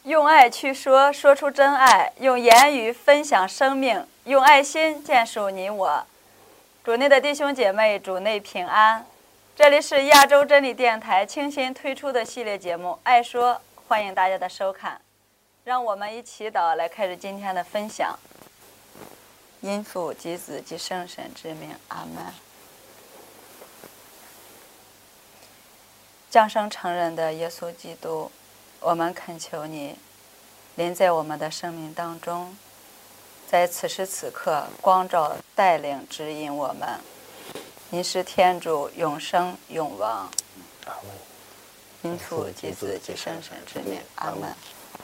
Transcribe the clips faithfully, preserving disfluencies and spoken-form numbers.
用爱去说，说出真爱；用言语分享生命，用爱心建树你我。主内的弟兄姐妹，主内平安。这里是亚洲真理电台倾心推出的系列节目《爱说》，欢迎大家的收看。让我们一祈祷来开始今天的分享。因父及子及圣神之名，阿门。降生成人的耶稣基督，我们恳求你临在我们的生命当中，在此时此刻光照带领指引我们。您是天主，永生永王。因父及子及圣神之名，阿门。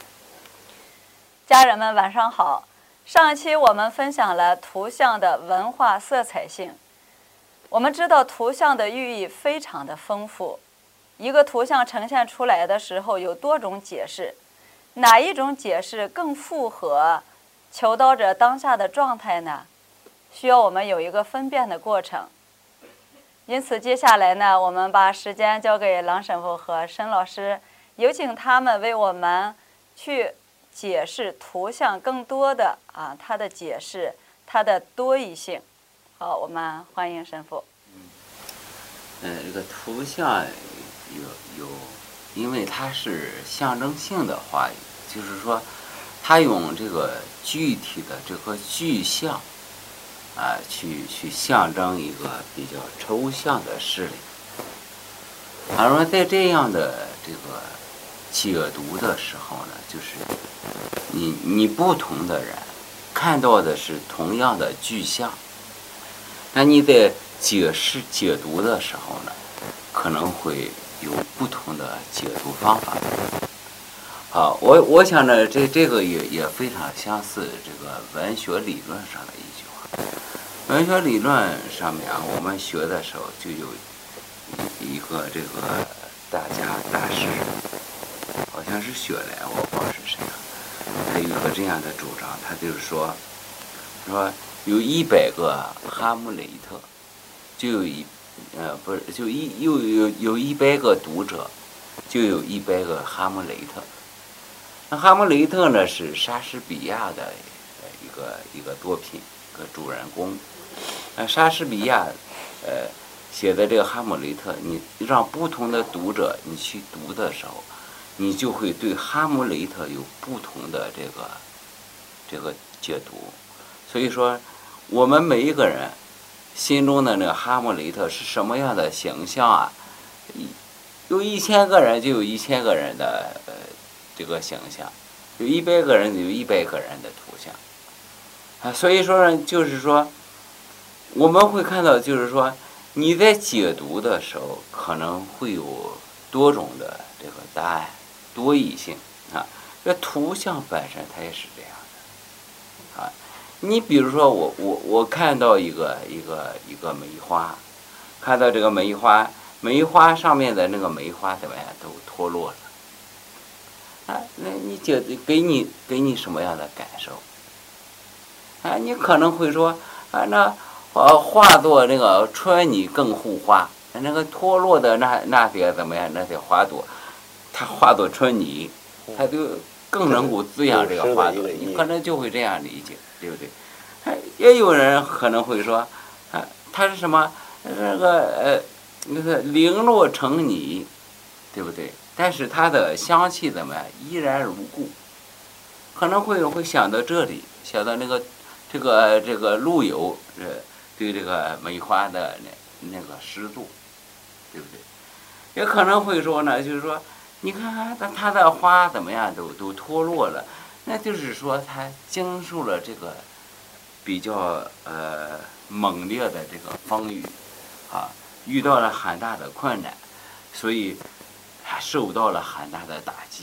家人们晚上好。上一期我们分享了图像的文化色彩性。我们知道图像的寓意非常的丰富，一个图像呈现出来的时候有多种解释，哪一种解释更符合求道者当下的状态呢？需要我们有一个分辨的过程。因此接下来呢，我们把时间交给郎神父和申老师，有请他们为我们去解释图像更多的啊，它的解释，它的多义性。好，我们欢迎神父。 嗯，呃，这个图像有有，因为它是象征性的话语，就是说，它用这个具体的这个具象啊，去去象征一个比较抽象的事理。而说在这样的这个解读的时候呢，就是你你不同的人看到的是同样的具象，那你在解释解读的时候呢，可能会有不同的解读方法。好，我我想呢，这这个也也非常相似这个文学理论上的一句话。文学理论上面啊，我们学的时候就有一个这个大家大师，好像是雪莱，我不知道是谁啊。他有一个这样的主张，他就是说，说有一百个哈姆雷特，就有一呃不是就一有有有一百个读者，就有一百个哈姆雷特。那哈姆雷特呢是莎士比亚的一个一个作品，一个主人公。那莎士比亚呃写的这个哈姆雷特，你让不同的读者你去读的时候，你就会对哈姆雷特有不同的这个这个解读。所以说我们每一个人心中的那个哈姆雷特是什么样的形象啊，有一千个人就有一千个人的呃这个形象，有一百个人有一百个人的图像啊。所以说呢，就是说我们会看到，就是说你在解读的时候可能会有多种的这个答案，多义性啊。这图像本身它也是这样的啊。你比如说我我我看到一个一个一个梅花，看到这个梅花，梅花上面的那个梅花怎么样都脱落了啊。那你觉得给你给你什么样的感受啊？你可能会说啊，那呃化作那个春泥更护花，那个脱落的那那些怎么样？那些花朵，它化作春泥，它就更能够滋养这个花朵。你可能就会这样理解，对不对？也有人可能会说，啊，它是什么？那个呃，那个零落成泥，对不对？但是它的香气怎么样？依然如故。可能会会想到这里，想到那个这个这个陆游呃对这个梅花的那那个诗作，对不对？也可能会说呢，就是说，你看看它它的花怎么样都都脱落了，那就是说它经受了这个比较呃猛烈的这个风雨啊，遇到了很大的困难，所以还受到了很大的打击。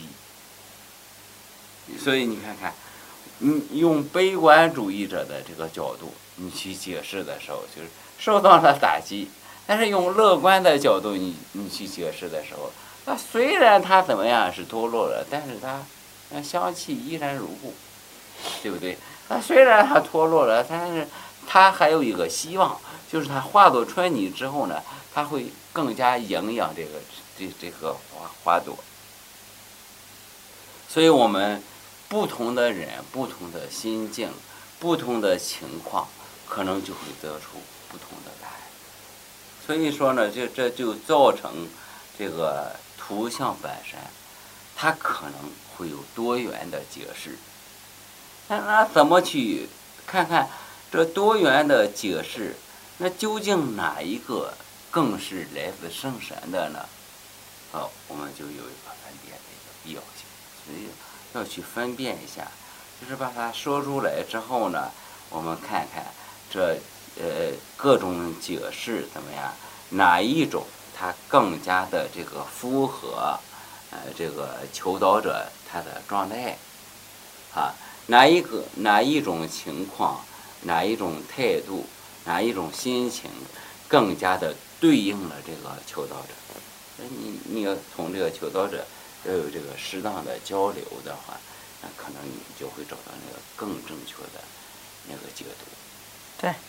所以你看看，你用悲观主义者的这个角度你去解释的时候，就是受到了打击。但是用乐观的角度你你去解释的时候，那虽然它怎么样是脱落了，但是它那香气依然如故，对不对？它虽然它脱落了，但是它还有一个希望，就是它化作春泥之后呢，它会更加营养这个这这个花花朵。 所以我们不同的人、不同的心境、不同的情况，可能就会得出不同的答案。所以说呢，这这就造成这个图像本身，它可能会有多元的解释。那那怎么去看看这多元的解释？那究竟哪一个更是来自圣神的呢？哦，我们就有一个分辨的一个必要性，所以要去分辨一下，就是把它说出来之后呢，我们看看这呃各种解释怎么样，哪一种它更加的这个符合呃这个求导者他的状态啊，哪一个哪一种情况，哪一种态度，哪一种心情更加的对应了这个求导者。你你要同这个求导者要有这个适当的交流的话，那可能你就会找到那个更正确的那个解读。 对。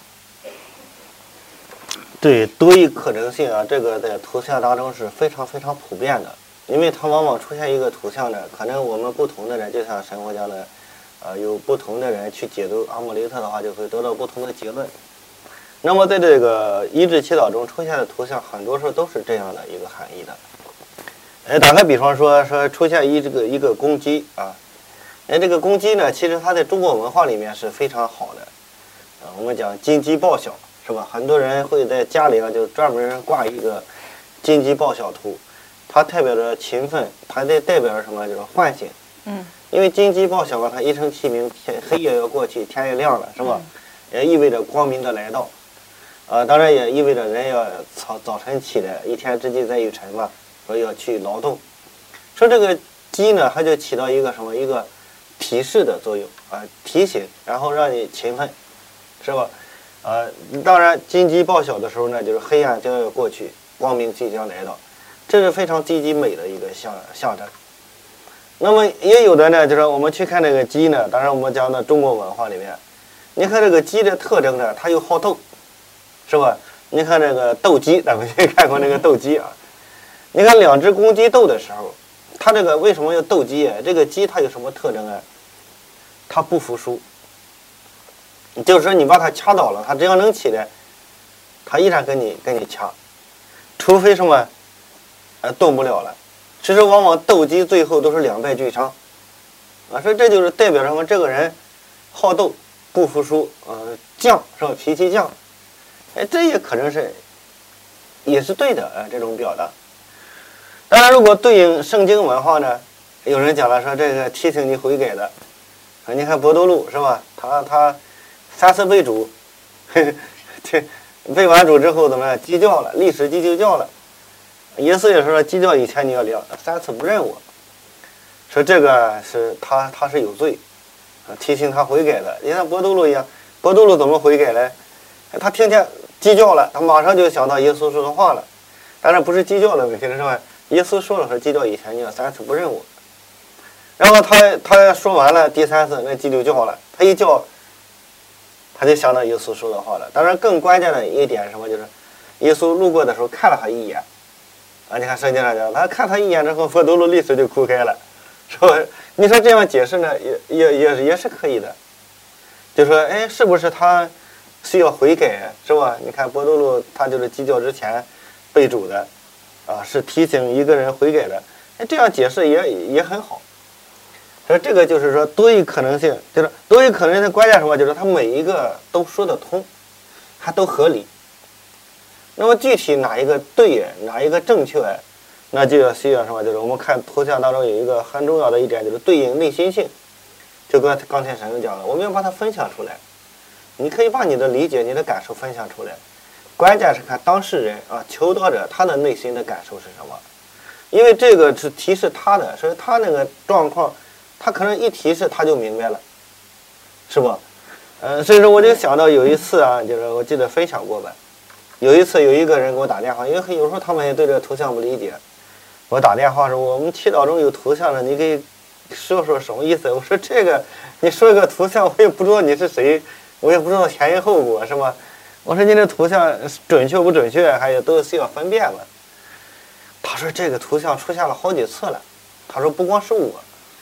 对，多义可能性啊，这个在图像当中是非常非常普遍的，因为它往往出现一个图像呢，可能我们不同的人，就像神佛讲的，呃，有不同的人去解读阿穆雷特的话，就会得到不同的结论。那么在这个医治祈祷中出现的图像，很多时候都是这样的一个含义的。哎，打个比方说，说出现一这个一个公鸡啊，哎，这个公鸡呢，其实它在中国文化里面是非常好的，啊，我们讲金鸡报晓，是吧？很多人会在家里啊，就专门挂一个金鸡报晓图，它代表着勤奋，它在代表着什么？就是唤醒。 嗯。 因为金鸡报晓嘛，它一声啼鸣，天黑夜要过去，天也亮了，是吧？嗯、也意味着光明的来到。呃，当然也意味着人要早早晨起来，一天之计在于晨嘛，说要去劳动。说这个鸡呢，它就起到一个什么一个提示的作用啊、呃，提醒，然后让你勤奋，是吧？呃，当然金鸡报晓的时候呢，就是黑暗将要过去，光明即将来到，这是非常积极美的一个象象征。那么也有的呢，就是我们去看这个鸡呢，当然我们讲的中国文化里面，你看这个鸡的特征呢，它又好斗。是吧？你看这个斗鸡，咱们也看过那个斗鸡啊。你看两只公鸡斗的时候，它这个为什么要斗鸡啊？这个鸡它有什么特征啊？它不服输。就是说你把它掐倒了，它只要能起来，它依然跟你跟你掐，除非什么，呃，动不了了。其实往往斗鸡最后都是两败俱伤，啊，所以这就是代表什么？这个人好斗，不服输，呃，犟是吧？脾气犟。哎，这也可能是，也是对的啊、呃，这种表达。当然，如果对应圣经文化呢，有人讲了说这个提醒你悔改的，啊，你看伯多禄是吧？他他三次被主，这被完主之后怎么样？鸡叫了，历史鸡就叫了。耶稣也说鸡叫以前你要量，三次不认我，说这个是他他是有罪，啊，提醒他悔改的。你看伯多禄一样，伯多禄怎么悔改呢？他听见鸡叫了，他马上就想到耶稣说的话了。当然不是鸡叫的问题了，是吧？耶稣说了，说鸡叫以前你要三次不认我。然后他他说完了第三次，那鸡就叫了。他一叫，他就想到耶稣说的话了。当然更关键的一点是什么？就是耶稣路过的时候看了他一眼。啊，你看圣经上讲，他看他一眼之后，伯多禄立时就哭开了，是吧？你说这样解释呢，也也也也是可以的。就说，哎，是不是他需要悔改，是吧？你看伯多禄他就是鸡叫之前被主的，啊，是提醒一个人悔改的。哎，这样解释也也很好。所以这个就是说多一可能性，就是多一可能性的关键什么？就是他每一个都说得通，还都合理。那么具体哪一个对，哪一个正确，那就要需要什么？就是我们看图像当中有一个很重要的一点，就是对应内心性。就跟刚才神讲了，我们要把它分享出来。你可以把你的理解、你的感受分享出来，关键是看当事人啊，求导者他的内心的感受是什么，因为这个是提示他的，所以他那个状况，他可能一提示他就明白了，是吧？呃，所以说我就想到有一次啊，就是我记得分享过吧，有一次有一个人给我打电话，因为有时候他们也对这个图像不理解，我打电话说我们祈祷中有图像的，你给说说什么意思？我说这个你说一个图像，我也不知道你是谁。我也不知道前因后果，是吧？我说你这图像准确不准确，还有都需要分辨嘛。他说这个图像出现了好几次了，他说不光是我，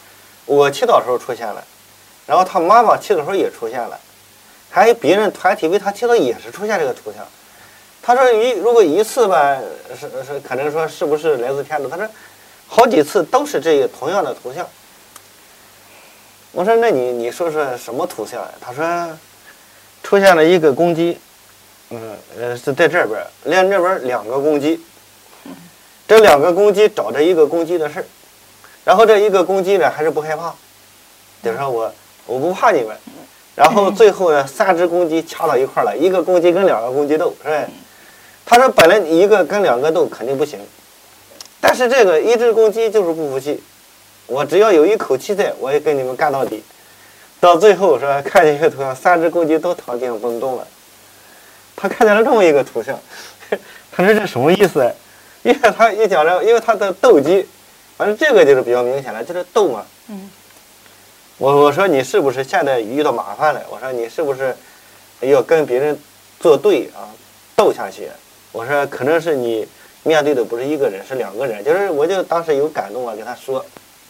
我祈祷时候出现了，然后他妈妈祈祷时候也出现了，还有别人团体为他祈祷也是出现这个图像。他说一如果一次吧，是是可能说是不是来自天主？他说好几次都是这个同样的图像。我说那你你说说什么图像呀？他说出现了一个公鸡，嗯呃是在这边，连这边两个公鸡，这两个公鸡找着一个公鸡的事儿，然后这一个公鸡呢还是不害怕，就是说我我不怕你们，然后最后呢三只公鸡掐到一块儿了，一个公鸡跟两个公鸡斗，是吧？他说本来一个跟两个斗肯定不行，但是这个一只公鸡就是不服气，我只要有一口气在，我也跟你们干到底。到最后说看见一个图像，三只公鸡都躺地上不能动了。他看见了这么一个图像，他说这什么意思？因为他一讲着，因为他的斗鸡，反正这个就是比较明显了，就是斗嘛。 嗯。 我我说你是不是现在遇到麻烦了？我说你是不是要跟别人作对啊，斗下去？我说可能是你面对的不是一个人，是两个人。就是我就当时有感动啊，跟他说，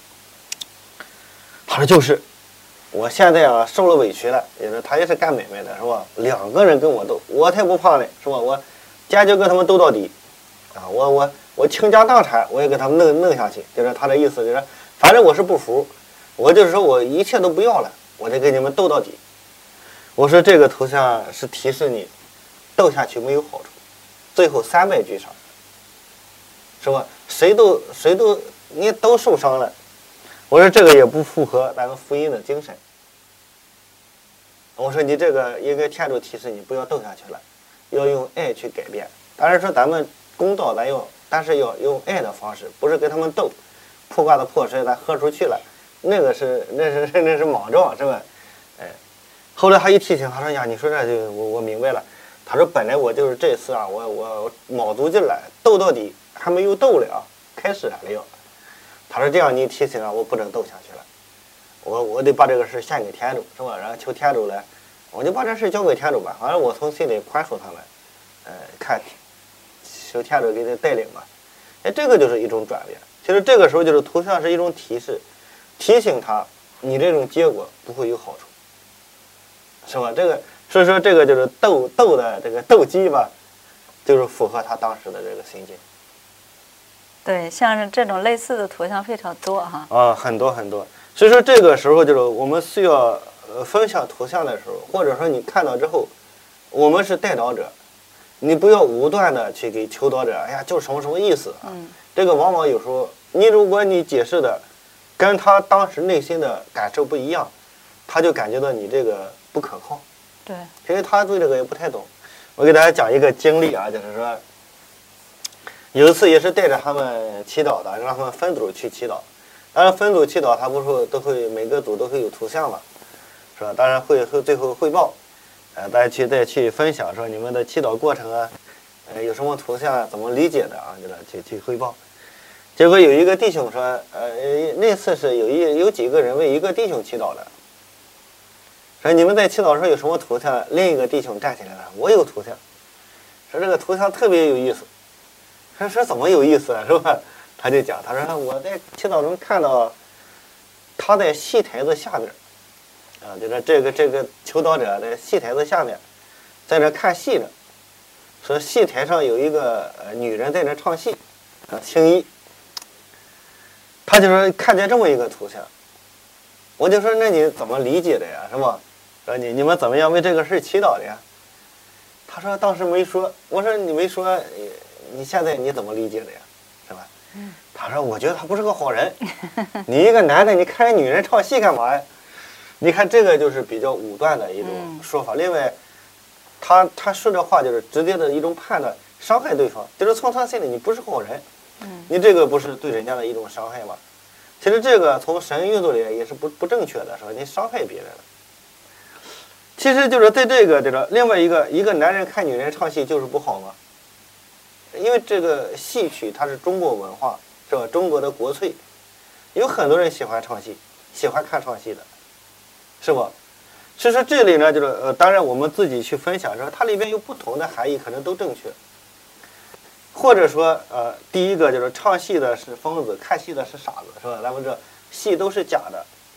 他说就是，我现在啊受了委屈了，也是他也是干买卖的是吧？两个人跟我斗，我才不怕呢，是吧？我坚决跟他们斗到底，啊，我我我倾家荡产我也给他们弄弄下去。就是他的意思就是，反正我是不服，我就是说我一切都不要了，我就跟你们斗到底。我说这个图像是提示你，斗下去没有好处。最后三败俱伤，是吧？谁都谁都你都受伤了。我说这个也不符合咱们福音的精神。我说你这个应该天主提示你不要斗下去了，要用爱去改变。当然说咱们公道咱要，但是要用爱的方式，不是跟他们斗，破罐子破摔咱喝出去了，那个是那是那是莽撞，是吧？哎，后来他一提醒，他说呀，你说这就我我明白了。他说本来我就是这次啊，我我卯足劲了，斗到底还没有斗了啊，开始了要。他说这样你提醒啊，我不能斗下去了，我我得把这个事献给天主，是吧？然后求天主来，我就把这事交给天主吧，反正我从心里宽恕他们，呃，看求天主给他带领吧。哎，这个就是一种转变。其实这个时候就是图像是一种提示，提醒他你这种结果不会有好处，是吧？这个。所以说这个就是斗斗的这个斗鸡吧，就是符合他当时的这个心境。 对，像这种类似的图像非常多哈。 啊，很多很多。所以说这个时候就是我们需要呃分享图像的时候，或者说你看到之后，我们是带导者，你不要武断的去给求导者，哎呀，就是什么什么意思啊？ 嗯。这个往往有时候你如果你解释的跟他当时内心的感受不一样，他就感觉到你这个不可靠。 对， 因为他对这个也不太懂。我给大家讲一个经历啊，就是说，有一次也是带着他们祈祷的，让他们分组去祈祷。当然分组祈祷，他不是都会每个组都会有图像嘛，是吧？当然会会最后汇报，呃，大家去再去分享说你们的祈祷过程啊，呃，有什么图像啊，怎么理解的啊，就是去去汇报。结果有一个弟兄说，呃，那次是有一有几个人为一个弟兄祈祷的。说你们在祈祷时候有什么图像？另一个弟兄站起来了，我有图像。说这个图像特别有意思。说说怎么有意思啊，是吧？他就讲，他说我在祈祷中看到他在戏台子下面，啊，就是这个这个求祷者在戏台子下面，在那看戏呢。说戏台上有一个呃女人在那唱戏，啊，青衣。他就说看见这么一个图像，我就说那你怎么理解的呀，是吧？说你你们怎么样为这个事祈祷的呀？他说当时没说。我说你没说，你现在你怎么理解的呀？是吧？嗯。他说我觉得他不是个好人。你一个男的，你看人女人唱戏干嘛呀？你看这个就是比较武断的一种说法。另外，他他说这话就是直接的一种判断，伤害对方，就是从他心里你不是好人。嗯。你这个不是对人家的一种伤害吗？其实这个从神运作里也是不不正确的，是吧？你伤害别人了。其实就是在这个这个另外一个一个男人看女人唱戏就是不好吗？因为这个戏曲它是中国文化，是吧？中国的国粹，有很多人喜欢唱戏，喜欢看唱戏的，是吧？其实这里呢，就是呃，当然我们自己去分享说，它里边有不同的含义，可能都正确。或者说，呃，第一个就是唱戏的是疯子，看戏的是傻子，是吧？咱们这戏都是假的，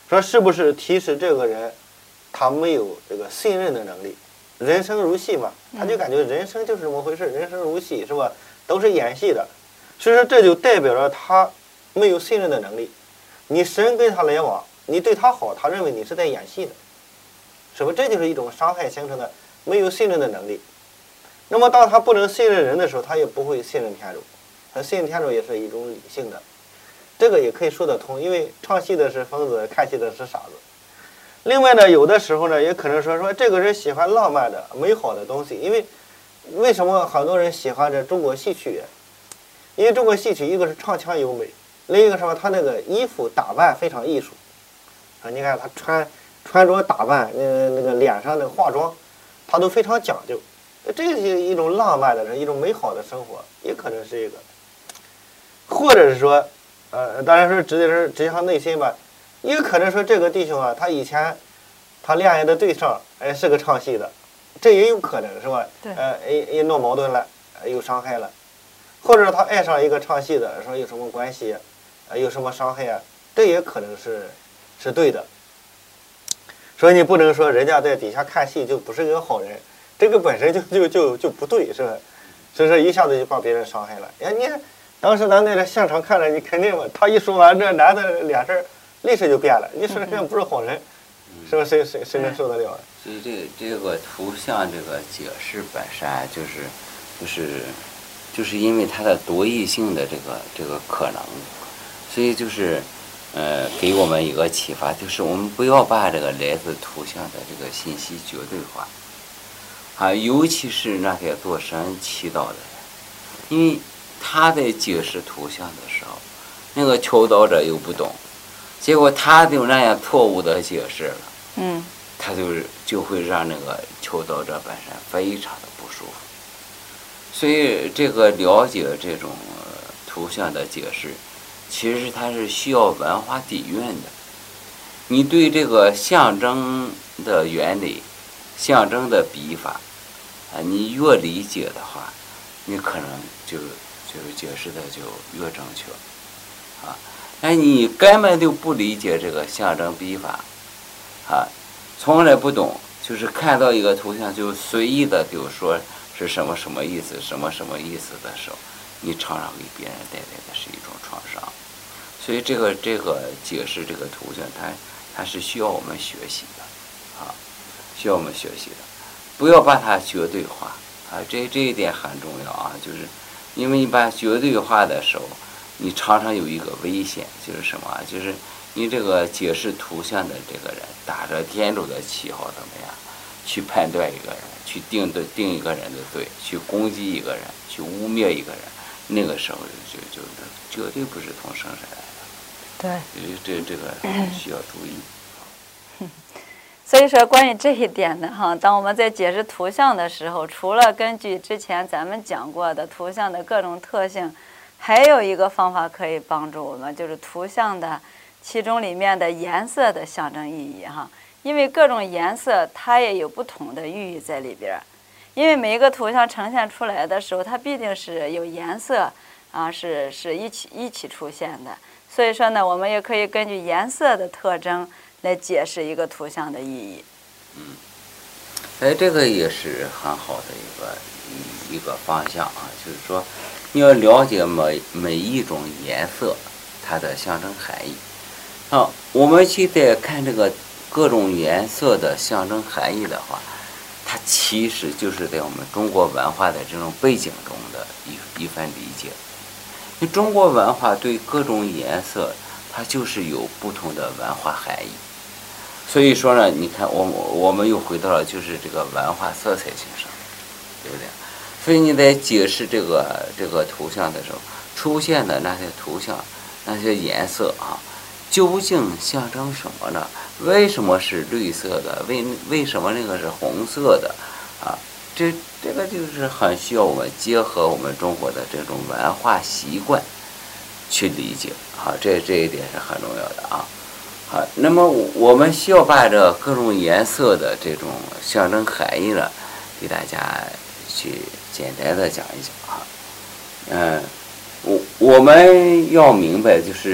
说是不是提示这个人他没有这个信任的能力？人生如戏嘛，他就感觉人生就是这么回事，人生如戏是吧？都是演戏的，所以说这就代表着他没有信任的能力。你神跟他来往，你对他好，他认为你是在演戏的，是吧？这就是一种伤害形成的没有信任的能力。那么当他不能信任人的时候，他也不会信任天主。他信任天主也是一种理性的，这个也可以说得通，因为唱戏的是疯子，看戏的是傻子。另外呢，有的时候呢，也可能说说这个人喜欢浪漫的、美好的东西，因为为什么很多人喜欢这中国戏曲？因为中国戏曲一个是唱腔优美，另一个什么，他那个衣服打扮非常艺术啊！你看他穿穿着打扮，呃，那个脸上的化妆，他都非常讲究。这是一种浪漫的、一种美好的生活，也可能是一个，或者是说，呃，当然说直接是直接上内心吧，也可能说这个弟兄啊，他以前他恋爱的对象，哎，是个唱戏的，这也有可能是吧？ 对。 呃，也也闹矛盾了，有伤害了，或者他爱上一个唱戏的，说有什么关系，呃，有什么伤害啊？这也可能是是对的。所以你不能说人家在底下看戏就不是个好人。这个本身就就就就不对，是吧？所以说一下子就把别人伤害了。哎，你看，当时咱在这现场看着，你肯定嘛，他一说完，这男的脸色立时就变了。你说人家不是好人，是吧？谁谁谁能受得了？ 所以这这个图像这个解释本身就是就是就是因为它的多义性的这个这个可能，所以就是呃给我们一个启发，就是我们不要把这个来自图像的这个信息绝对化。啊，尤其是那些做神祈祷的人，因为他在解释图像的时候，那个求祷者又不懂，结果他就那样错误的解释了， 嗯， 他就是就会让那个求祷者本身非常的不舒服。所以这个了解这种图像的解释，其实它是需要文化底蕴的。你对这个象征的原理、象征的笔法。啊，你越理解的话，你可能就就是解释的就越正确，啊，哎，你根本就不理解这个象征笔法，啊，从来不懂，就是看到一个图像就随意的就说是什么什么意思，什么什么意思的时候，你常常给别人带来的是一种创伤。所以这个这个解释这个图像，它它是需要我们学习的，啊，需要我们学习的。不要把它绝对化啊，这这一点很重要啊，就是因为你把绝对化的时候，你常常有一个危险，就是什么？就是你这个解释图像的这个人，打着天主的旗号怎么样，去判断一个人，去定的定一个人的罪，去攻击一个人，去污蔑一个人，那个时候就就就绝对不是从圣神来的。 对， 这这个需要注意。 所以说，关于这一点呢，哈，当我们在解释图像的时候，除了根据之前咱们讲过的图像的各种特性，还有一个方法可以帮助我们，就是图像的其中里面的颜色的象征意义，哈，因为各种颜色它也有不同的寓意在里边，因为每一个图像呈现出来的时候，它必定是有颜色啊，是是一起一起出现的，所以说呢，我们也可以根据颜色的特征来解释一个图像的意义。 嗯，哎，这个也是很好的一个一个方向啊，就是说你要了解每每一种颜色它的象征含义。啊，我们去在看这个各种颜色的象征含义的话，它其实就是在我们中国文化的这种背景中的一一份理解。因为中国文化对各种颜色，它就是有不同的文化含义。所以说呢，你看我我们又回到了就是这个文化色彩性上，对不对？所以你在解释这个这个图像的时候，出现的那些图像、那些颜色啊，究竟象征什么呢？为什么是绿色的？为为什么那个是红色的？啊，这这个就是很需要我们结合我们中国的这种文化习惯去理解啊，这这一点是很重要的啊。好，那么我们需要把这各种颜色的这种象征含义呢，给大家去简单的讲一讲啊。嗯，我我们要明白，就是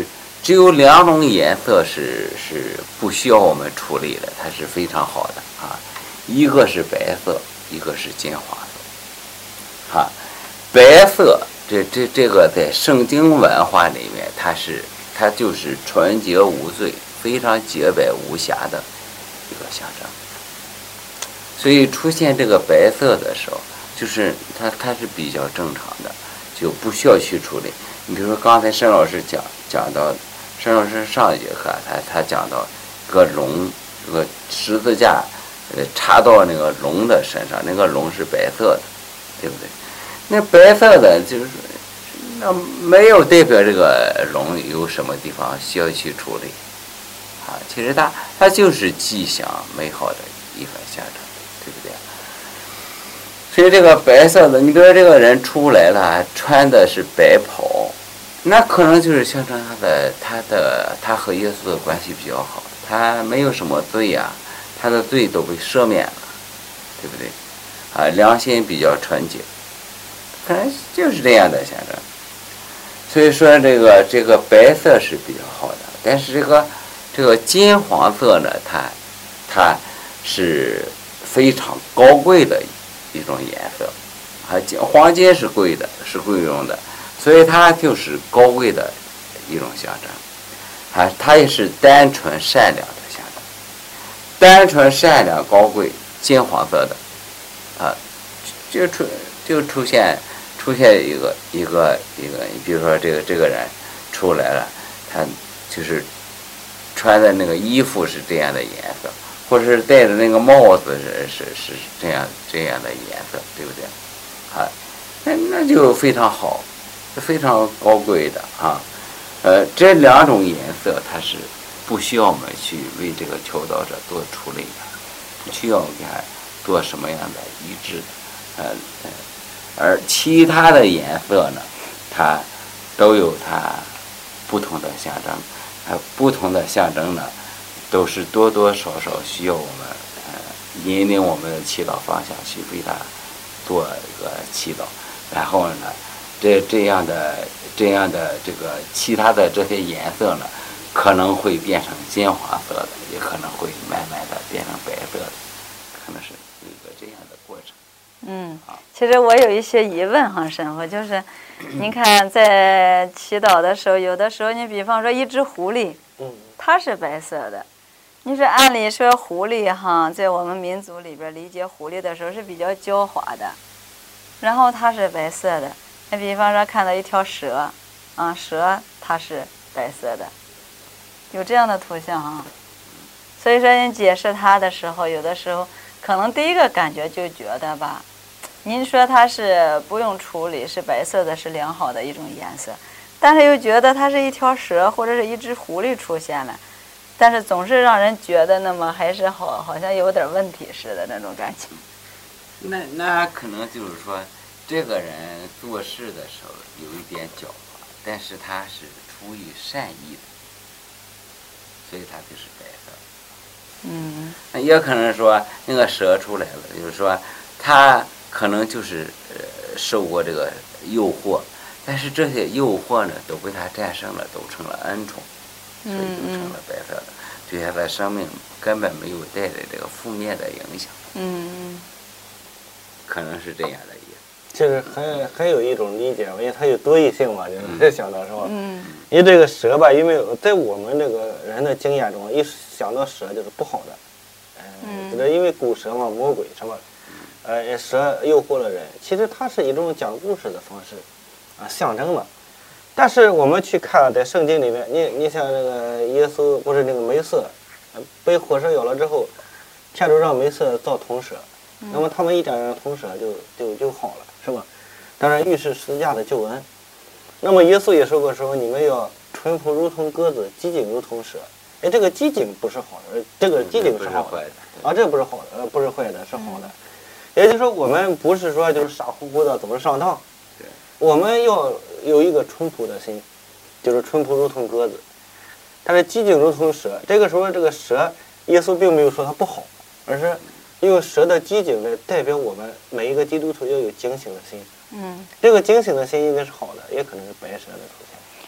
只有两种颜色是是不需要我们处理的，它是非常好的啊。一个是白色，一个是金黄色。啊，白色这这这个在圣经文化里面，它是它就是纯洁无罪、非常洁白无瑕的一个象征。所以出现这个白色的时候，就是它它是比较正常的，就不需要去处理。你比如说刚才申老师讲讲到。申老师上一节课，他他讲到个龙，这个十字架，呃，插到那个龙的身上，那个龙是白色的，对不对？那白色的就是，那没有代表这个龙有什么地方需要去处理，啊，其实它它就是吉祥美好的一份象征，对不对？所以这个白色的，你比如说这个人出来了，穿的是白袍。那可能就是象征他的他的他和耶稣的关系比较好，他没有什么罪呀、啊，他的罪都被赦免了，对不对？啊，良心比较纯洁，可能就是这样的象征。所以说这个这个白色是比较好的，但是这个这个金黄色呢，它它是非常高贵的一种颜色，啊，黄金是贵的，是贵重的。所以它就是高贵的一种象征，啊，它也是单纯善良的象征，单纯善良高贵金黄色的，啊，就出就出现出现一个一个一个，比如说这个这个人出来了，他就是穿的那个衣服是这样的颜色，或者是戴的那个帽子是是是这样这样的颜色，对不对？啊，那那就非常好。非常高贵的啊，呃，这两种颜色它是不需要我们去为这个求道者做处理的，不需要给他做什么样的医治的，呃，而其他的颜色呢，它都有它不同的象征，呃，不同的象征呢，都是多多少少需要我们呃引领我们的祈祷方向去为它做一个祈祷，然后呢。这这样的这样的这个其他的这些颜色呢，可能会变成金黄色的，也可能会慢慢的变成白色的，可能是有一个这样的过程。 嗯，其实我有一些疑问哈，神父，就是您看在祈祷的时候，有的时候你比方说一只狐狸，它是白色的，你说按理说狐狸哈，在我们民族里边理解狐狸的时候是比较狡猾的，然后它是白色的。你比方说看到一条蛇，啊，蛇它是白色的，有这样的图像啊。所以说您解释它的时候，有的时候可能第一个感觉就觉得吧，您说它是不用处理，是白色的，是良好的一种颜色，但是又觉得它是一条蛇或者是一只狐狸出现了，但是总是让人觉得那么还是好，好像有点问题似的那种感觉。 那那可能就是说。这个人做事的时候有一点狡猾，但是他是出于善意的，所以他就是白色。 嗯， 也可能说那个蛇出来了，就是说他可能就是呃受过这个诱惑，但是这些诱惑呢都被他战胜了，都成了恩宠，所以就成了白色的，对他的生命根本没有带来这个负面的影响。 嗯， 可能是这样的。 其实还还有一种理解，因为它有多义性嘛，就是想到是吧？ 嗯。 因为这个蛇吧，因为在我们这个人的经验中，一想到蛇就是不好的，嗯，就是因为古蛇嘛，魔鬼什么，呃，蛇诱惑了人。其实它是一种讲故事的方式，啊，象征嘛。但是我们去看在圣经里面，你你像这个耶稣不是那个梅瑟，被火蛇咬了之后，天主让梅瑟造铜蛇，那么他们一点点铜蛇就就就好了。是吧？当然，预示十字架的救恩。那么耶稣也说过说，你们要淳朴如同鸽子，机警如同蛇。哎，这个机警不是好的，这个机警是好的啊，这不是好的，不是坏的，是好的。也就是说，我们不是说就是傻乎乎的怎么上当，我们要有一个淳朴的心，就是淳朴如同鸽子，但是机警如同蛇。这个时候，这个蛇，耶稣并没有说它不好，而是。用蛇的机警来代表我们每一个基督徒要有警醒的心。 嗯， 这个警醒的心应该是好的，也可能是白蛇的出现。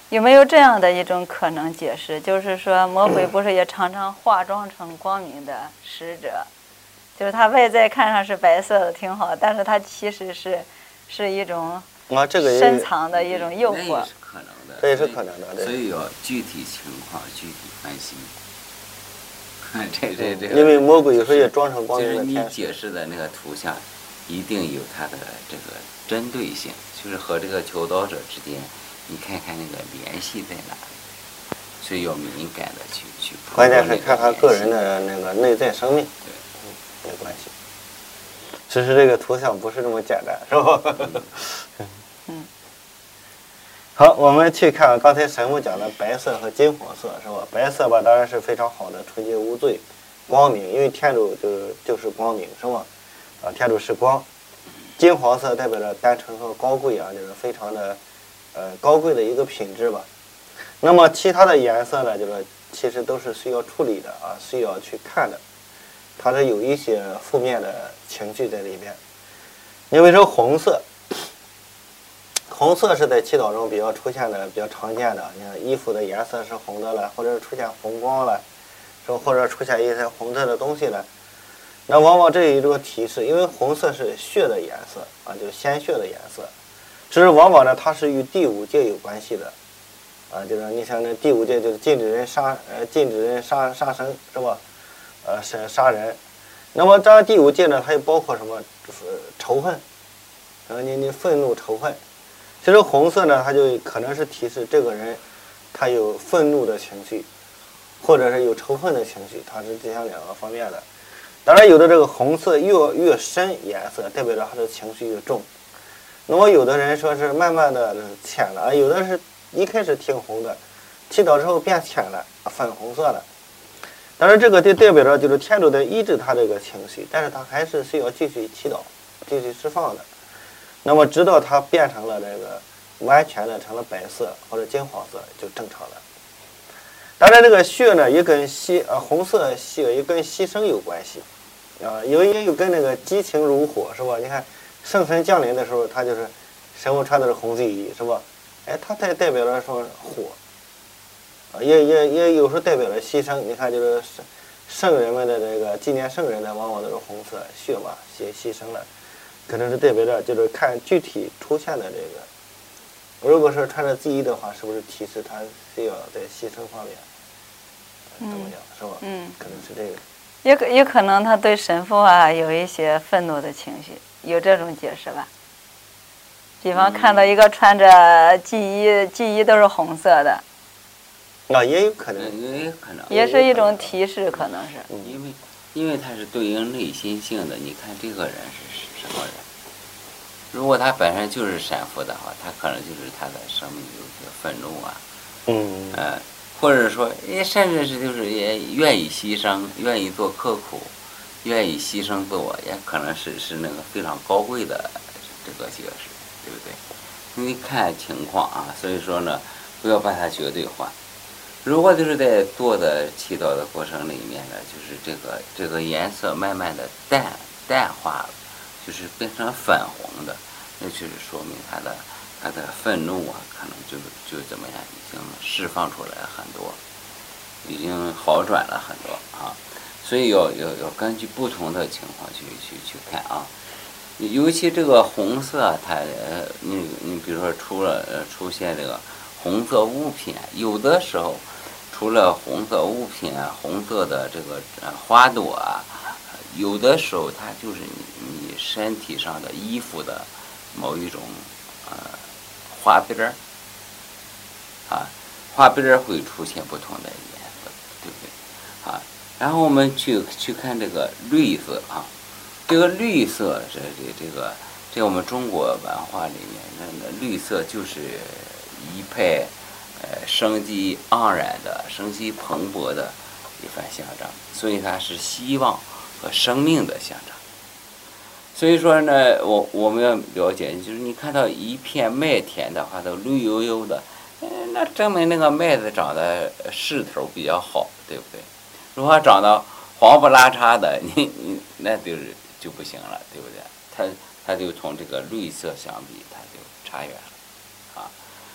有没有这样的一种可能解释？就是说，魔鬼不是也常常化妆成光明的使者，就是他外在看上是白色的，挺好，但是他其实是是一种啊，这个也深藏的一种诱那也惑。 是可能的， 这也是可能的，对。 所以要具体情况具体分析。这这这个， 因为魔鬼有时候也装成光明就是你的天使。 解释的那个图像，一定有它的这个针对性，就是和这个求道者之间，你看看那个联系在哪里，所以要敏感的去去。 关键是看他个人的那个内在生命， 对， 嗯，有关系。其实这个图像不是这么简单，是吧？ 嗯。 好，我们去看刚才神父讲的白色和金黄色，是吧？白色吧，当然是非常好的，纯洁无罪，光明，因为天主就是就是光明，是吧？啊，天主是光。金黄色代表着单纯和高贵啊，就是非常的，呃，高贵的一个品质吧。那么其他的颜色呢，就是其实都是需要处理的啊，需要去看的，它是有一些负面的情绪在里面。因为说红色。红色是在祈祷中比较出现的、比较常见的。你看衣服的颜色是红的了，或者出现红光了，说或者出现一些红色的东西了，那往往这有一种提示，因为红色是血的颜色啊，就是鲜血的颜色。只是往往呢，它是与第五戒有关系的啊，就是你像这第五戒就是禁止人杀，呃，禁止人杀杀生，是吧？呃，是杀人。那么这第五戒呢，它又包括什么？就是仇恨，然后你你愤怒、仇恨。其实红色呢，它就可能是提示这个人，他有愤怒的情绪，或者是有仇恨的情绪，它是这样两个方面的。当然，有的这个红色越越深颜色，代表着他的情绪越重。那么有的人说是慢慢的浅了，有的是一开始挺红的，祈祷之后变浅了，粉红色了。当然，这个就代表着就是天主在医治他这个情绪，但是他还是需要继续祈祷，继续释放的。那么直到它变成了这个完全的成了白色或者金黄色就正常了。当然这个血呢也跟牺呃红色血也跟牺牲有关系啊，有也有跟那个激情如火，是吧？你看圣神降临的时候，他就是神父穿的是红色衣，是吧？哎，它代代表了说火啊，也也也有时候代表了牺牲。你看就是圣圣人们的这个纪念圣人的往往都是红色血嘛，牺牺牲了。可能是代表着，就是看具体出现的这个。如果是穿着祭衣的话，是不是提示他需要在牺牲方面怎么样，是吧？ 嗯， 可能是这个。 也可也可能他对神父啊有一些愤怒的情绪，有这种解释吧？比方看到一个穿着祭衣，祭衣都是红色的， 啊，也有可能， 也有可能， 也是一种提示，可能是。 因为因为它是对应内心性的，你看这个人是什么人？如果他本身就是闪佛的话，他可能就是他的生命有些愤怒啊， 嗯， 呃，或者说也甚至是就是也愿意牺牲，愿意做刻苦，愿意牺牲自我，也可能是是那个非常高贵的这个解释，对不对？你看情况啊，所以说呢，不要把它绝对化。如果就是在做的祈祷的过程里面呢，就是这个这个颜色慢慢的淡淡化了，就是变成粉红的，那就是说明他的他的愤怒啊，可能就就怎么样，已经释放出来很多，已经好转了很多啊。所以要要要根据不同的情况去去去看啊。尤其这个红色，它呃，你你比如说出了呃出现这个红色物品，有的时候除了红色物品啊，红色的这个呃花朵啊，有的时候它就是你你身体上的衣服的某一种呃花边儿啊，花边儿会出现不同的颜色，对不对啊？然后我们去去看这个绿色啊。这个绿色，这这这个，在我们中国文化里面，那那绿色就是一派，呃，生机盎然的、生机蓬勃的一番象征，所以它是希望和生命的象征。所以说呢，我我们要了解，就是你看到一片麦田的话，都绿油油的，嗯，那证明那个麦子长得势头比较好，对不对？如果长得黄不拉碴的，你你那就是就不行了，对不对？它它就同这个绿色相比，它就差远了，啊。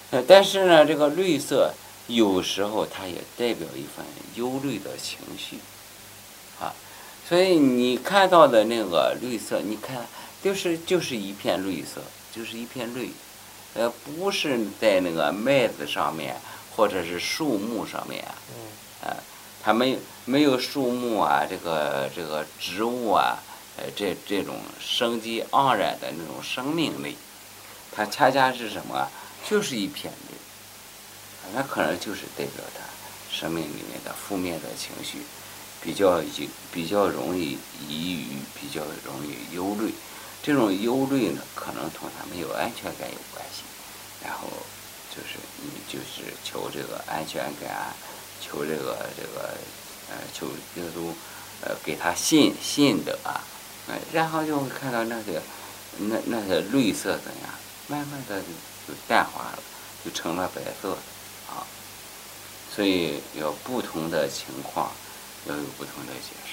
呃，但是呢，这个绿色有时候它也代表一份忧虑的情绪，啊，所以你看到的那个绿色，你看就是就是一片绿色，就是一片绿，呃，不是在那个麦子上面或者是树木上面，呃，它没没有树木啊，这个这个植物啊，呃，这这种生机盎然的那种生命力，它恰恰是什么？就是一片绿，那可能就是代表他生命里面的负面的情绪，比较比较容易抑郁，比较容易忧虑。这种忧虑呢，可能同他没有安全感有关系。然后就是你就是求这个安全感，求这个这个呃求耶稣呃给他信信的啊，呃，然后就会看到那些那那些绿色怎样，慢慢的就就淡化了，就成了白色啊。所以有不同的情况，要有不同的解释。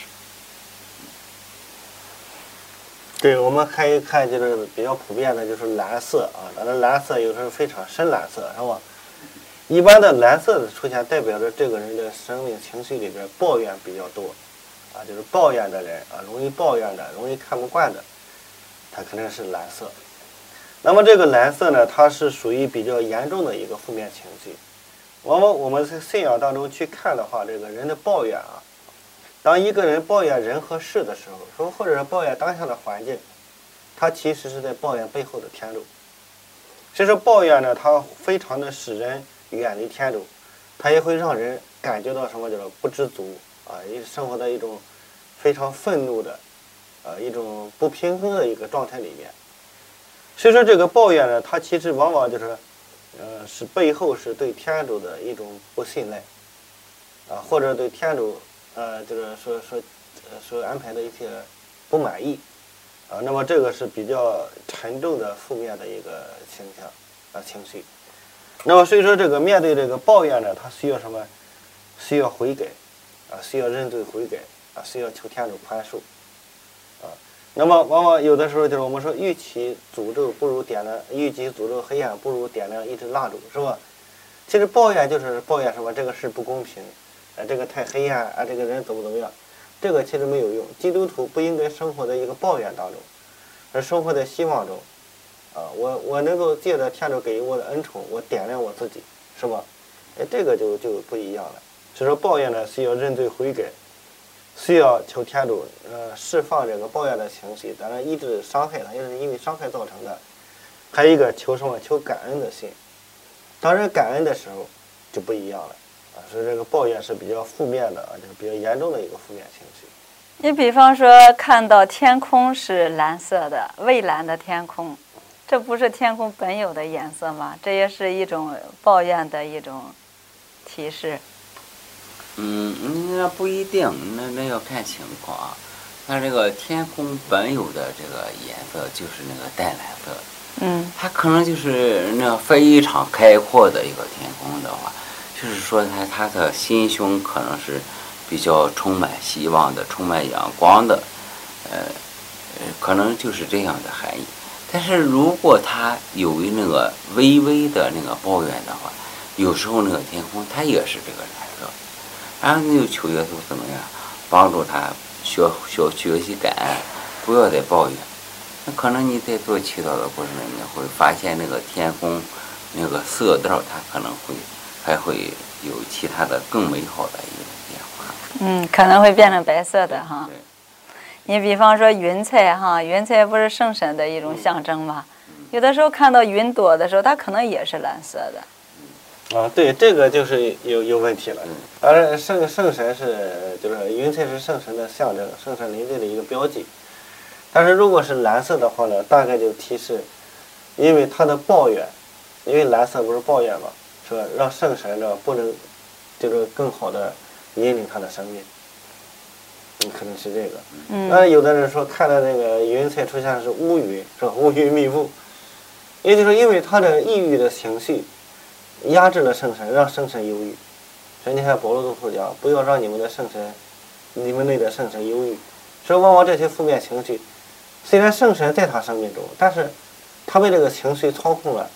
对，我们看一看，就是比较普遍的，就是蓝色啊。当然，蓝色有时候非常深蓝色，是吧？一般的蓝色的出现，代表着这个人的生命情绪里边抱怨比较多，啊，就是抱怨的人啊，容易抱怨的，容易看不惯的，它肯定是蓝色。那么这个蓝色呢，它是属于比较严重的一个负面情绪。往往我们在信仰当中去看的话，这个人的抱怨啊。当一个人抱怨人和事的时候，说或者是抱怨当下的环境，他其实是在抱怨背后的天主。所以说抱怨呢，它非常的使人远离天主，它也会让人感觉到什么叫做不知足啊，一生活在一种非常愤怒的，呃一种不平衡的一个状态里面。所以说这个抱怨呢，它其实往往就是，呃是背后是对天主的一种不信赖，啊或者对天主。呃，就是说说，呃，说安排的一些不满意，啊，那么这个是比较沉重的负面的一个倾向啊情绪。那么所以说这个面对这个抱怨呢，它需要什么？需要悔改，啊，需要认罪悔改，啊，需要求天主宽恕，啊。那么往往有的时候就是我们说，与其诅咒不如点亮，与其诅咒黑暗不如点亮一支蜡烛，是吧？其实抱怨就是抱怨什么？这个事不公平。啊，这个太黑暗啊，这个人怎么怎么样，这个其实没有用。基督徒不应该生活在一个抱怨当中，而生活在希望中。啊，我我能够借着天主给予我的恩宠，我点亮我自己，是吧？哎，这个就就不一样了。所以说抱怨呢，需要认罪悔改，需要求天主呃释放这个抱怨的情绪，当然抑制伤害它，也是因为伤害造成的。还有一个求什么？求感恩的心。当然感恩的时候就不一样了。所以这个抱怨是比较负面的啊，就是比较严重的一个负面情绪。 你比方说看到天空是蓝色的，蔚蓝的天空，这不是天空本有的颜色吗？这也是一种抱怨的一种提示。 嗯，那不一定，那那要看情况啊。它这个天空本有的这个颜色就是那个淡蓝色， 嗯， 它可能就是那非常开阔的一个天空的话。就是说他他的心胸可能是比较充满希望的，充满阳光的，呃呃，可能就是这样的含义。但是如果他有那个微微的那个抱怨的话，有时候那个天空它也是这个蓝色，然后你就求耶稣怎么样帮助他学学学习感恩，不要再抱怨。那可能你在做祈祷的过程中，你会发现那个天空那个色调，它可能会。还会有其他的更美好的一种变化。 嗯，可能会变成白色的哈。你比方说云彩哈，云彩不是圣神的一种象征吗？嗯、有的时候看到云朵的时候，它可能也是蓝色的。 啊，对，这个就是有有问题了。而圣圣神是就是云彩是圣神的象征，圣神临在的一个标记。但是如果是蓝色的话呢，大概就提示，因为他的抱怨，因为蓝色不是抱怨嘛。说让圣神呢不能，就是更好的引领他的生命，嗯，可能是这个。嗯。那有的人说看到那个云彩出现是乌云，是吧？乌云密布，也就是说，因为他的抑郁的情绪压制了圣神，让圣神忧郁。所以你看保罗宗徒讲，不要让你们的圣神，你们内的圣神忧郁。所以往往这些负面情绪，虽然圣神在他生命中，但是他被这个情绪操控了。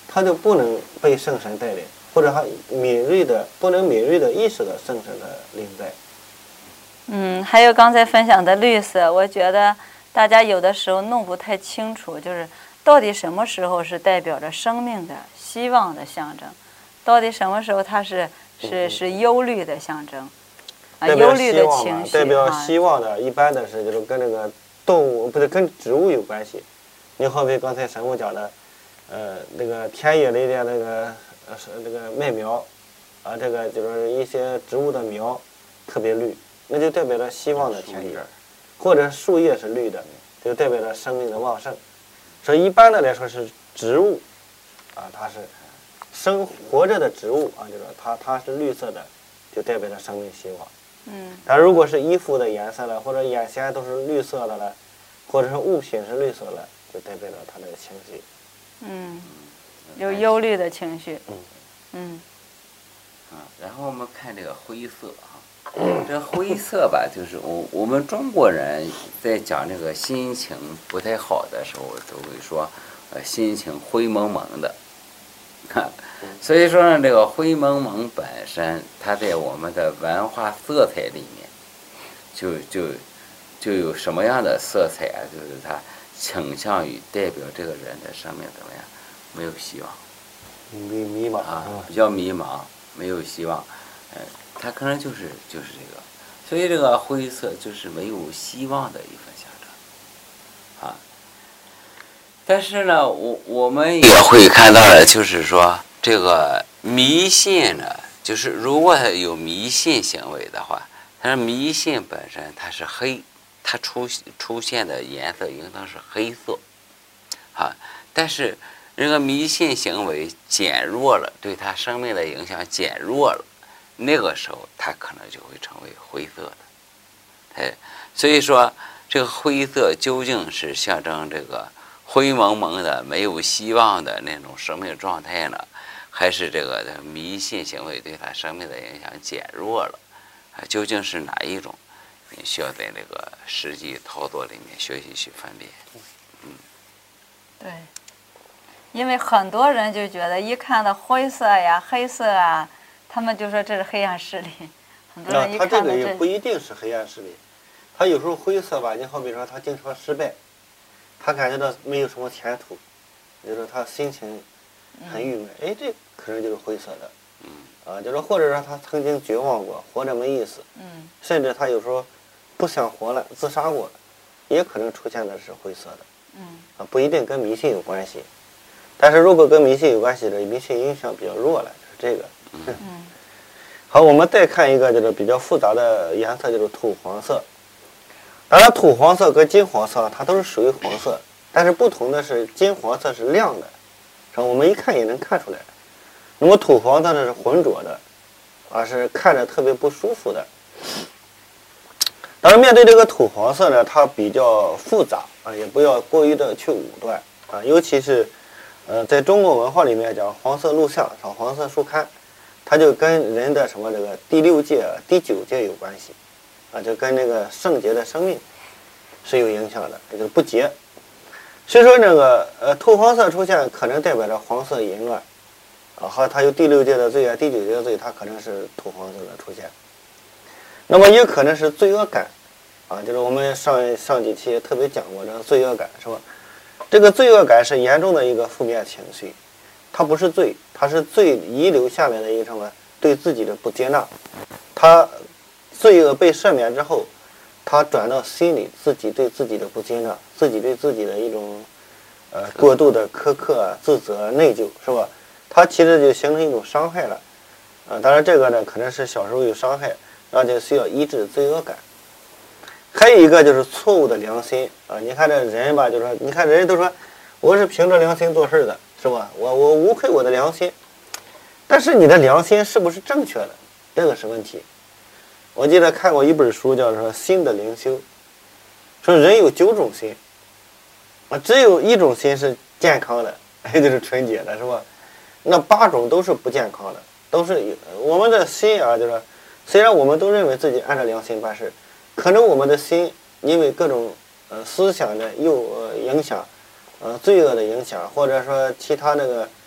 他就不能被圣神带领，或者他敏锐的不能敏锐的意识到圣神的临在。 嗯，还有刚才分享的绿色，我觉得大家有的时候弄不太清楚，就是到底什么时候是代表着生命的、希望的象征，到底什么时候它是是是忧虑的象征，啊，忧虑的情绪。 代表希望的，一般的是就是跟那个动物不是跟植物有关系。你好比刚才神父讲的，呃，那个田野里的那个呃是那个麦苗，啊，这个就是一些植物的苗特别绿。那就代表着希望的田野，或者树叶是绿的，就代表着生命的旺盛。所以一般的来说是植物，啊，它是生活着的植物啊，就是它它是绿色的，就代表着生命希望。 嗯。 但如果是衣服的颜色了，或者眼前都是绿色的了，或者是物品是绿色的，就代表着它的情绪。 嗯，有忧虑的情绪。 嗯。 嗯。 啊，然后我们看这个灰色啊。这灰色吧，就是我我们中国人在讲这个心情不太好的时候，都会说，呃，心情灰蒙蒙的，哈。所以说呢，这个灰蒙蒙本身，它在我们的文化色彩里面，就就就有什么样的色彩啊？就是它倾向于代表这个人的生命怎么样，没有希望， 迷迷茫啊，比较迷茫，没有希望，嗯、呃。它可能就是就是这个，所以这个灰色就是没有希望的一份象征，啊。但是呢，我我们也会看到的，就是说这个迷信呢，就是如果有迷信行为的话，它是迷信本身它是黑，它出出现的颜色应当是黑色，啊。但是这个迷信行为减弱了，对它生命的影响减弱了。那个时候，它可能就会成为灰色的，哎，所以说这个灰色究竟是象征这个灰蒙蒙的、没有希望的那种生命状态呢，还是这个迷信行为对他生命的影响减弱了？啊，究竟是哪一种？你需要在这个实际操作里面学习去分辨。嗯， 对，因为很多人就觉得一看到灰色呀、黑色啊。他们就说这是黑暗势力，很多人一看到这。 他这个也不一定是黑暗势力，他有时候灰色吧，你好比说他经常失败，他感觉到没有什么前途，就是他心情很郁闷，哎，这可能就是灰色的。 嗯。 啊，就是或者说他曾经绝望过，活着没意思。 嗯。 甚至他有时候不想活了，自杀过，也可能出现的是灰色的。 嗯。 啊，不一定跟迷信有关系，但是如果跟迷信有关系的，迷信影响比较弱了，就是这个。 嗯， 好，我们再看一个就是比较复杂的颜色，就是土黄色。当然，土黄色跟金黄色它都是属于黄色，但是不同的是，金黄色是亮的，是吧？我们一看也能看出来。那么土黄色呢是浑浊的，啊，是看着特别不舒服的。当然，面对这个土黄色呢，它比较复杂啊，也不要过于的去武断啊，尤其是，呃，在中国文化里面讲黄色录像，上黄色书刊。它就跟人的什么这个第六界、第九界有关系，啊，就跟那个圣洁的生命是有影响的，也就是不洁。所以说那个呃土黄色出现，可能代表着黄色淫乱，啊，和它有第六界的罪啊、第九界的罪，它可能是土黄色的出现。那么也可能是罪恶感，啊，就是我们上上几期特别讲过这个罪恶感，是吧？这个罪恶感是严重的一个负面情绪。它不是罪，它是罪遗留下来的一个什么对自己的不接纳。他罪恶被赦免之后，他转到心里，自己对自己的不接纳，自己对自己的一种呃过度的苛刻、自责、内疚，是吧？他其实就形成一种伤害了。啊、呃，当然这个呢可能是小时候有伤害，那就需要医治罪恶感。还有一个就是错误的良心啊、呃，你看这人吧，就说你看人家都说我是凭着良心做事的。是吧？我我无愧我的良心，但是你的良心是不是正确的？这个是问题。我记得看过一本书，叫做《心的灵修》，说人有九种心，啊，只有一种心是健康的，也就是纯洁的，是吧？那八种都是不健康的，都是我们的心啊，就是虽然我们都认为自己按照良心办事，可能我们的心因为各种呃思想的诱呃影响。呃，罪恶的影响，或者说其他那个，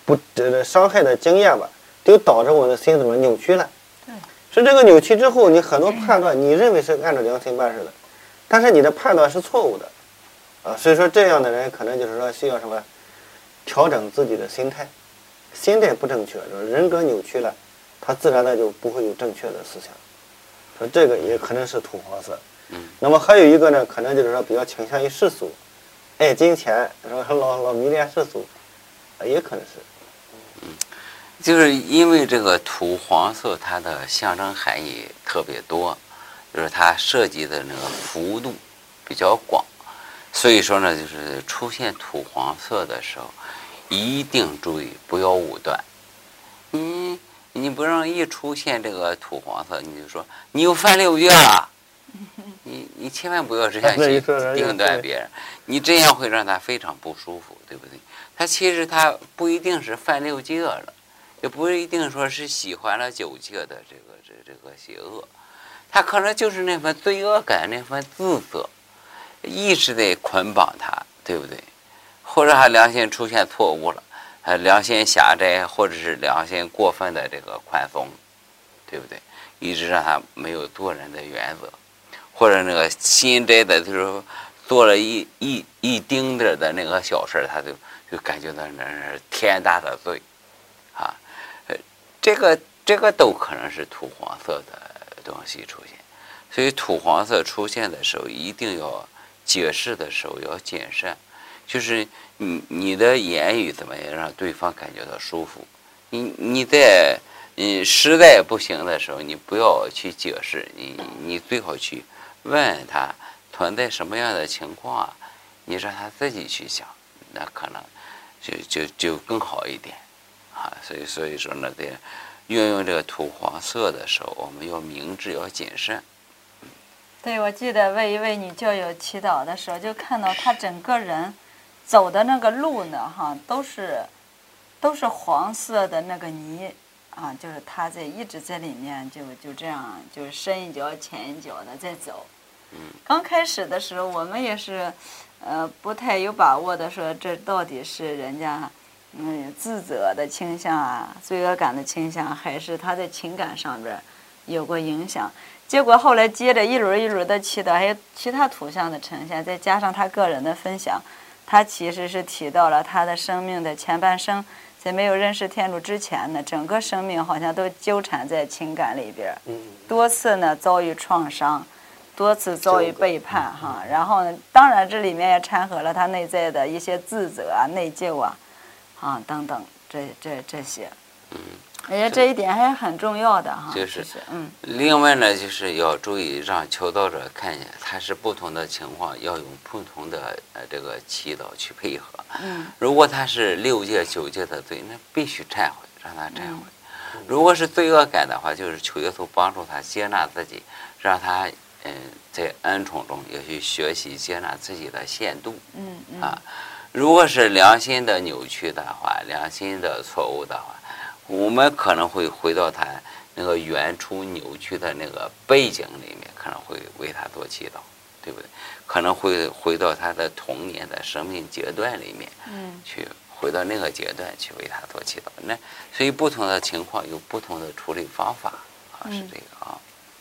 不这伤害的经验吧，就导致我的心怎么扭曲了。 对， 是这个扭曲之后，你很多判断你认为是按照良心办事的，但是你的判断是错误的，啊，所以说这样的人可能就是说需要什么调整自己的心态，心态不正确，人格扭曲了，他自然的就不会有正确的思想。说这个也可能是土黄色。 嗯， 那么还有一个呢，可能就是说比较倾向于世俗，爱金钱，说老老迷恋世俗，啊，也可能是。 就是因为这个土黄色，它的象征含义特别多，就是它涉及的那个幅度比较广，所以说呢，就是出现土黄色的时候，一定注意不要武断。你你不让一出现这个土黄色，你就说你又犯六戒了，你你千万不要这样去定断别人，你这样会让他非常不舒服，对不对？他其实他不一定是犯六戒了。也不一定说是喜欢了九戒的这个这这个邪恶，他可能就是那份罪恶感，那份自责，一直得捆绑他，对不对？或者他良心出现错误了，呃，良心狭窄，或者是良心过分的这个宽松，对不对？一直让他没有做人的原则，或者那个心窄的，就是做了一一一丁点的那个小事，他就就感觉到那是天大的罪，啊。这个这个都可能是土黄色的东西出现，所以土黄色出现的时候，一定要解释的时候要谨慎，就是你你的言语怎么样让对方感觉到舒服。你你在嗯实在不行的时候，你不要去解释，你你最好去问他存在什么样的情况啊，你让他自己去想，那可能就就就更好一点。啊，所以所以说呢，在运用这个土黄色的时候，我们要明智，要谨慎。 对，我记得为一位女教友祈祷的时候，就看到她整个人走的那个路呢，哈，都是都是黄色的那个泥啊，就是她在一直在里面就就这样，就是深一脚浅一脚的在走。 嗯， 刚开始的时候，我们也是呃不太有把握的说，这到底是人家。嗯，自责的倾向啊，罪恶感的倾向，还是他在情感上边有过影响。结果后来接着一轮一轮的祈祷，还有其他图像的呈现，再加上他个人的分享，他其实是提到了他的生命的前半生，在没有认识天主之前呢，整个生命好像都纠缠在情感里边，多次呢遭遇创伤，多次遭遇背叛哈。然后呢，当然这里面也掺和了他内在的一些自责啊、内疚啊。啊，等等，这这这些， 嗯， 而且这一点还是很重要的哈。 就是， 就是嗯。 另外呢，就是要注意让求道者看见，他是不同的情况，要用不同的呃这个祈祷去配合。 嗯。 如果他是六戒九戒的罪，那必须忏悔，让他忏悔。嗯、如果是罪恶感的话，就是求耶稣帮助他接纳自己，让他嗯在恩宠中也去学习接纳自己的限度。 嗯嗯。 啊。如果是良心的扭曲的话，良心的错误的话，我们可能会回到他那个原初扭曲的那个背景里面，可能会为他做祈祷，对不对？可能会回到他的童年的生命阶段里面， 嗯， 去回到那个阶段去为他做祈祷。那所以不同的情况有不同的处理方法啊，是这个啊。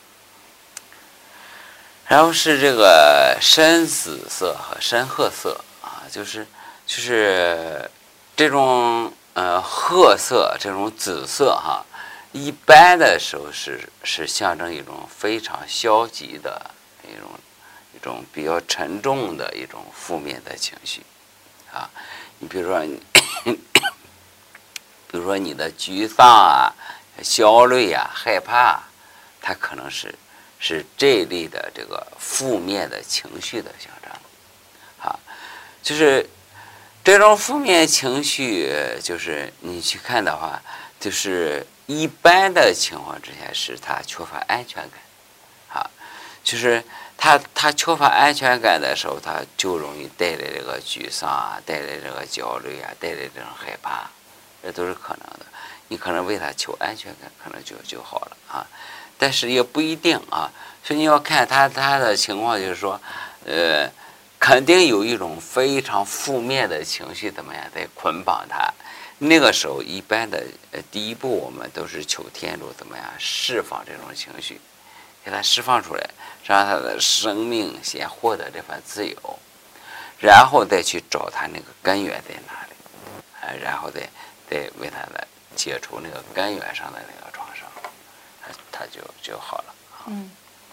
然后是这个深紫色和深褐色啊，就是。就是这种呃褐色，这种紫色哈，一般的时候是是象征一种非常消极的一种一种比较沉重的一种负面的情绪啊。你比如说你，比如说你的沮丧啊、焦虑啊、害怕，它可能是是这类的这个负面的情绪的象征啊，就是。这种负面情绪，就是你去看的话，就是一般的情况之下是他缺乏安全感，啊，就是他他缺乏安全感的时候，他就容易带来这个沮丧啊，带来这个焦虑啊，带来这种害怕，这都是可能的。你可能为他求安全感，可能就就好了啊，但是也不一定啊，所以你要看他他的情况，就是说，呃。肯定有一种非常负面的情绪，怎么样在捆绑他， 那个时候一般的呃第一步我们都是求天主怎么样释放这种情绪，给它释放出来，让他的生命先获得这份自由，然后再去找他那个根源在哪里，啊，然后再再为他的解除那个根源上的那个创伤，他他就就好了。 嗯。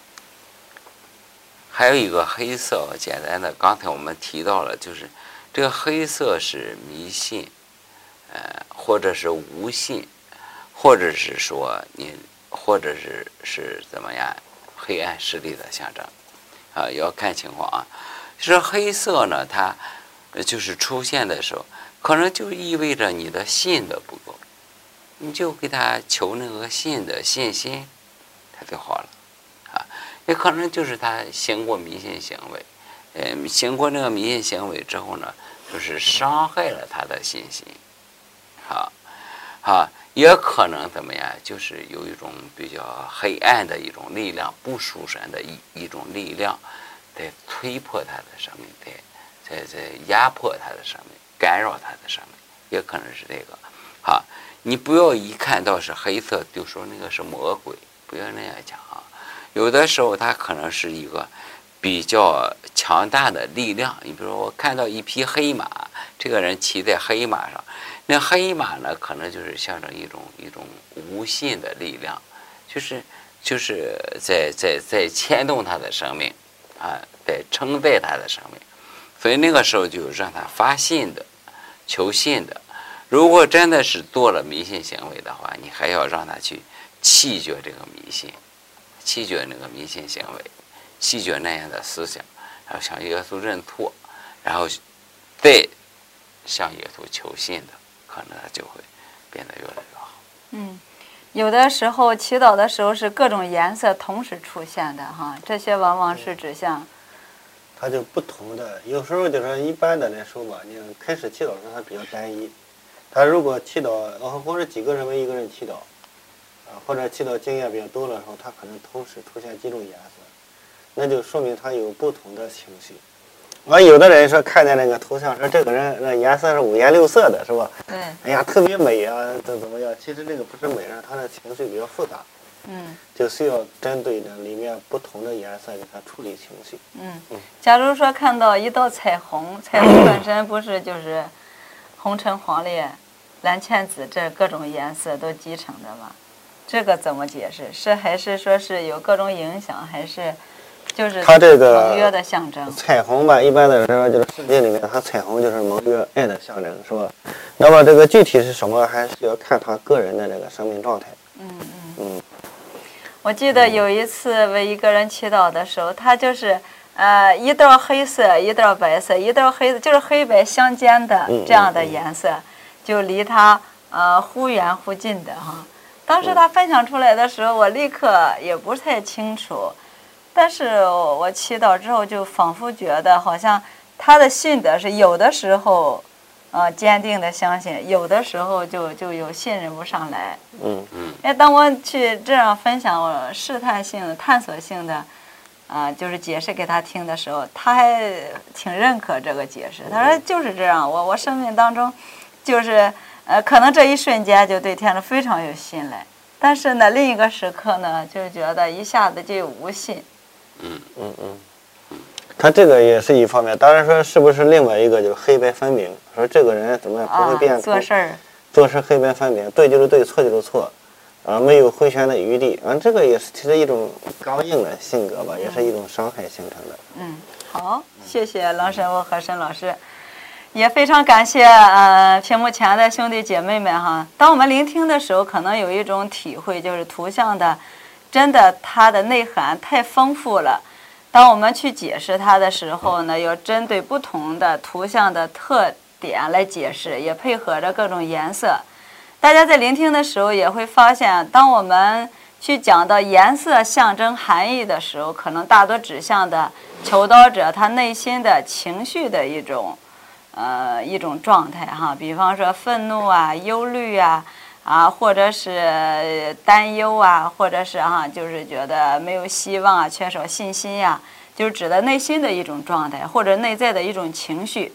还有一个黑色，简单的，刚才我们提到了，就是这个黑色是迷信，呃，或者是无信，或者是说你，或者是是怎么样，黑暗势力的象征，啊，要看情况啊。就是黑色呢，它就是出现的时候，可能就意味着你的信的不够，你就给他求那个信的信心，他就好了。也可能就是他行过迷信行为，呃，行过那个迷信行为之后呢，就是伤害了他的信心，好，好，也可能怎么样，就是有一种比较黑暗的一种力量，不属神的一一种力量，在推破他的生命，在在在压迫他的生命，干扰他的生命，也可能是这个，好，你不要一看到是黑色就说那个是魔鬼，不要那样讲啊。有的时候它可能是一个比较强大的力量，你比如说我看到一匹黑马，这个人骑在黑马上，那黑马呢可能就是象征一种一种无信的力量，就是就是在在在牵动他的生命啊，在承载他的生命，所以那个时候就让他发信的，求信的。如果真的是做了迷信行为的话，你还要让他去弃绝这个迷信。弃绝那个迷信行为，弃绝那样的思想，然后向耶稣认错，然后再向耶稣求信的，可能他就会变得越来越好。 嗯，有的时候祈祷的时候是各种颜色同时出现的哈，这些往往是指向。 它就不同的，有时候就是一般的来说吧，你开始祈祷的时候它比较单一，他如果祈祷，或者几个人为一个人祈祷。或者祈祷经验比较多的时候，它可能同时出现几种颜色，那就说明他有不同的情绪。完，有的人说看见那个头像，说这个人那颜色是五颜六色的，是吧？ 对。 哎呀，特别美啊，怎怎么样？其实这个不是美，让他的情绪比较复杂。 嗯。 就需要针对的里面不同的颜色给他处理情绪。 嗯。假如说看到一道彩虹，彩虹本身不是就是红橙黄绿蓝靛紫这各种颜色都集成的吗？这个怎么解释？是还是说是有各种影响，还是就是它这个盟约的象征？ 彩虹吧，一般的人说就是世界里面，它彩虹就是盟约爱的象征，是吧？那么这个具体是什么，还是要看他个人的这个生命状态。 嗯嗯嗯。 我记得有一次为一个人祈祷的时候，他就是呃一道黑色，一道白色，一道黑色，就是黑白相间的这样的颜色，嗯嗯嗯就离他呃忽远忽近的哈。当时他分享出来的时候，我立刻也不太清楚，但是我祈祷之后就仿佛觉得好像他的信德是有的时候，呃坚定的相信，有的时候就就有信任不上来。 嗯嗯。 哎，当我去这样分享我试探性的、探索性的，啊、呃，就是解释给他听的时候，他还挺认可这个解释。他说就是这样，我我生命当中就是。呃，可能这一瞬间就对天主非常有信赖，但是呢，另一个时刻呢，就觉得一下子就有无信。 嗯嗯嗯，他这个也是一方面，当然说是不是另外一个就是黑白分明，说这个人怎么样不会变、 啊、做事儿， 做事黑白分明，对就是对，错就是错，啊，没有回旋的余地，啊，这个也是其实一种刚硬的性格吧，也是一种伤害形成的。 嗯，好，谢谢郎神父和沈老师。也非常感谢呃屏幕前的兄弟姐妹们哈。当我们聆听的时候，可能有一种体会，就是图像的，真的它的内涵太丰富了。当我们去解释它的时候呢，要针对不同的图像的特点来解释，也配合着各种颜色。大家在聆听的时候也会发现，当我们去讲到颜色象征含义的时候，可能大多指向的求祷者他内心的情绪的一种。呃，一种状态哈，比方说愤怒啊、忧虑啊，啊，或者是担忧啊，或者是哈，就是觉得没有希望啊，缺少信心呀、啊，就是指的内心的一种状态，或者内在的一种情绪。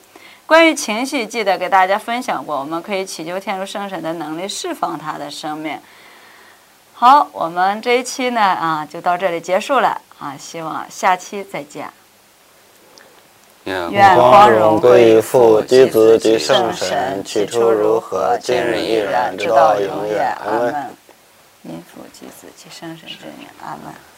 关于情绪，记得给大家分享过，我们可以祈求天主圣神的能力释放他的生命。好，我们这一期呢啊就到这里结束了啊，希望下期再见。愿光荣归于父、及子、及圣神，起初如何，今日依然，直到永远。阿门。因父及子及圣神之名，阿门。